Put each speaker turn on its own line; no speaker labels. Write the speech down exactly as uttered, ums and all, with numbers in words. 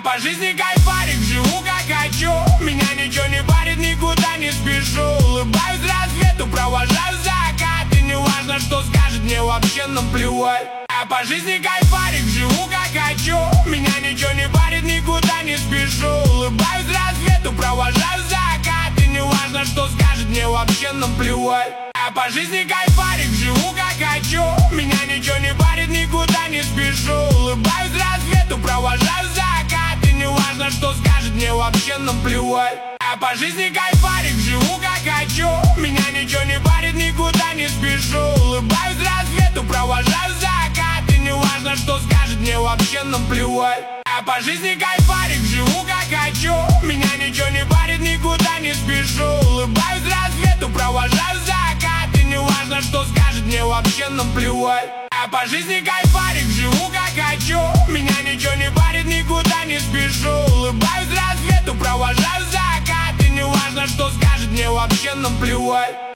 по жизни кайфарик, живу как хочу. Меня ничего не парит, никуда не спешу. Улыбаюсь рассвету, провожаю закат. И не важно, что скажет, мне вообще наплевать. Я по жизни кайфарик, живу как хочу. Меня ничего не парит, никуда не спешу. Улыбаюсь рассвету, провожаю закат. И не важно, что скажет, мне вообще наплевать. Я по жизни кайфарик, живу как хочу. Меня ничего не парит, никуда не спешу. Улыбаюсь рассвету, провожаю закат. И не важно, что скажет, мне вообще наплевать. Я по жизни кайфарик, живу как хочу. Меня ничего не парит, никуда не спешу. Улыбаюсь рассвету, провожаю закат. И не важно, что скажет, мне вообще наплевать. Я по жизни кайфарик, живу как хочу. Меня ничего не парит, никуда не спешу. Улыбаюсь рассвету, провожаю закат. И не важно, что скажет, мне вообще наплевать. Я по жизни кайфарик, живу как хочу. Меня ничего не парит, никуда не спешу. Улыбаюсь рассвету, провожаю закат. И не важно, что скажет, мне вообще наплевать.